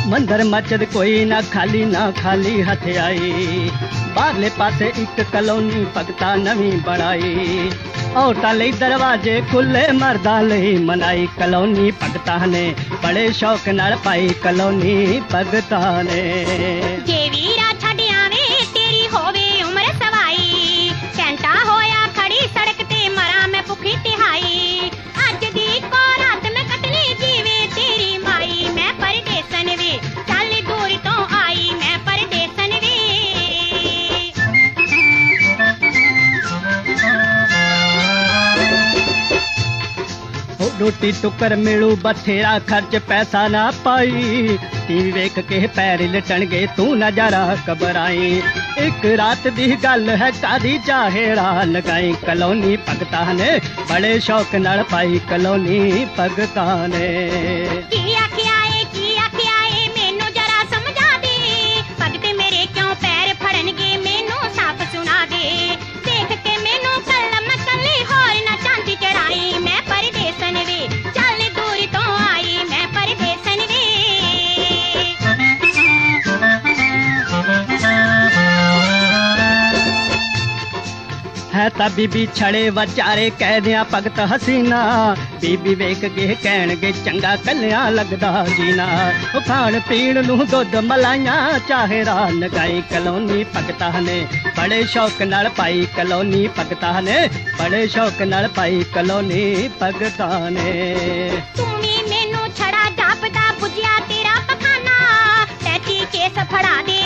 मंदिर मस्जिद कोई ना खाली हथ आई। बाहरले पासे एक कलोनी भगता नवी बनाई। औरतां लई दरवाजे खुले मर्दां लई मनाई। कलोनी भगता ने बड़े शौक नाल पाई। कलोनी भगता ने जे वीरा छड्ड आवे तेरी होवे उम्र सवाई। घंटा होया खड़ी सड़क ते मरा मैं भुखी तिहाई। अज दी को रात मैं कटनी जीवे तेरी माई। मैं परदेसन वे चल दूर तो आई। मैं परदेसन वे रोटी टुकर मिलू बथेरा खर्च पैसा ना पाई। टीवी वेख के पैर लटणगे तू नजारा घबराई। एक रात दी गल है कादी चाहेड़ा लगाई। कलोनी भगता ने बड़े शौक नाल पाई। कलोनी भगता ने की आखिया ए मैनू जरा समझा दे। भगते मेरे क्यों पैर फड़नगे मैनू साफ सुना दे। देख के मैनू कलम कली होर ना चांदी चढ़ाई। मैं परदेसन वे चल दूर तो आई। मैं परदेसन वे है ता बीबी छड़े वचारे कह दिया भगत हसीना। बीबी वेख के कहणगे चंगा कलिया लगदा जीना। खाण पीण नूं दुध मलाइया चाहे राह लगाई। कलोनी भगता ने बड़े शौक नाल पाई। कलोनी भगता ने बड़े शौक नाल पाई। कलोनी भगता ने तू भी मैनू छड़ा जापदा पुजिया तेरा पखाना। तैती केस फड़ा दे